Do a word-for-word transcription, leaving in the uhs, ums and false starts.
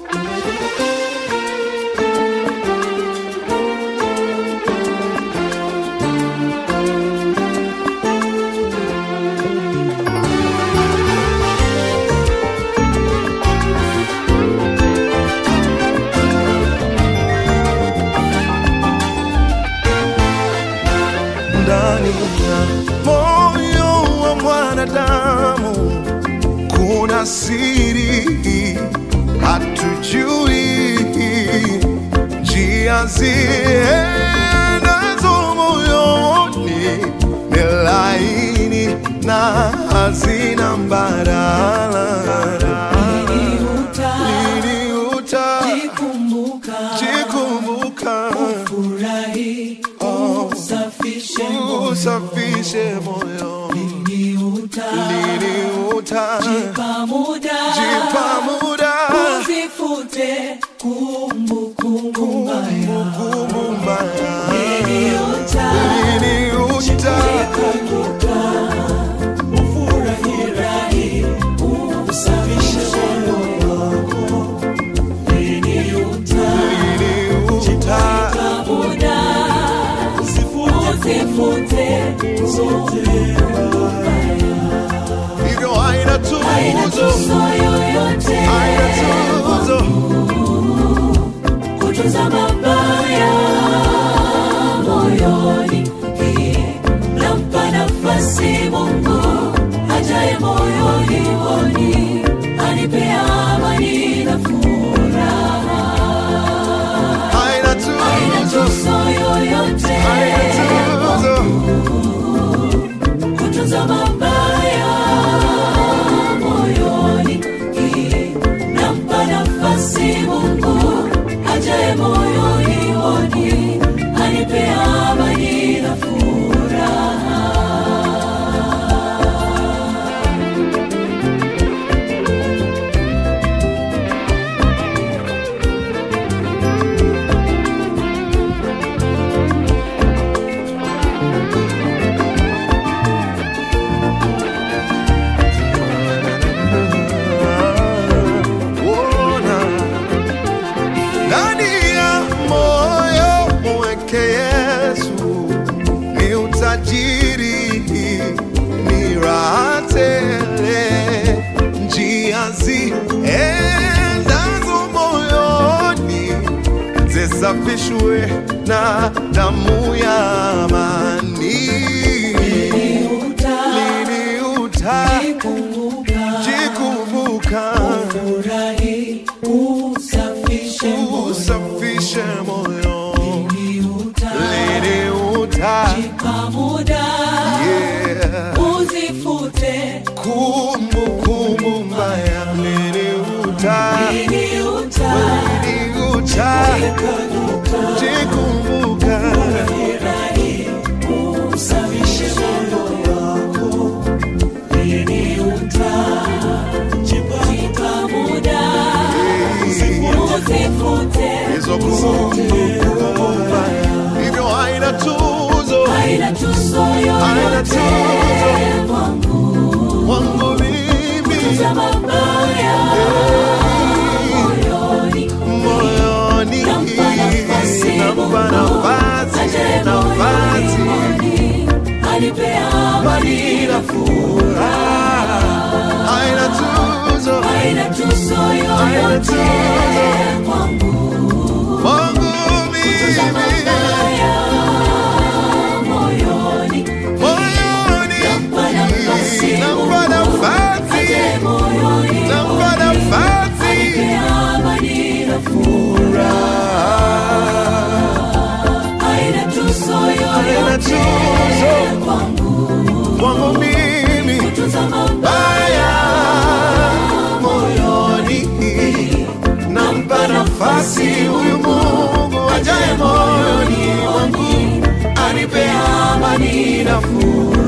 Ndani ya moyo wa mwanadamu kuna siri hatujui, njia ziendazo moyoni ni laini na hazina mbadala. Lini utajikumbuka ufurahi, usafishe moyo, usafishe moyo. lini utajipa muda, jipa muda, uzifute kumbukumbu mbaya. Lini utajikumbuka ufurahi, usafishe moyo wako. Lini utajipa muda, uzifute zote hivyo haina tuzo, yoyote, haina tuzo kutunza mabaya moyoni. Nampa nafasi Mungu ajaye moyoni mwoni, anipe amani na furaha. haina tuzo, Haina tuzo yoyote, haina tuzo kutunza mabaya moyoni. Nampa nafasi Mungu ajaye moyoni mwoni, anipe amani na furaha. ndani ya moyo mweke Yesu ni utajiri, ni raha tele. Njia ziendazo moyoni zisafishwe na damu ya amani. Lini utajikumbuka Ufurahi, usafishe moyo, usafishe moyo. lini utajipa muda, Yeah. uzifute kumbukumbu mbaya. Lini uta lini lini utajikumbuka ufurahi, usafishe moyo wako. Lini utajipa muda, uzifute hizo kumbukumbu mbaya. Hivyo haina tuzo, haina tuzo haina yoyote tuzo kwangu, wangu mimi kutunza mabaya moyoni. moyoni. Nampa nafasi Nampa nafasi, ajaye nafasi moyoni mwoni, anipe amani na furaha. haina tuzo, Haina tuzo haina yoyote tuzo kwangu, wangu kutunza mimi mabaya moyoni. moyoni. Nampa nafasi Nampa nafasi, ajaye moyoni nampa mwoni, nafasi anipe amani na furaha. Haina tuzo haina yoyote tuzo kwangu, wangu mimi kutunza mabaya baya moyoni. Nampa nafasi huyu Mungu ajaye moyoni wangu, anipe amani na furaha.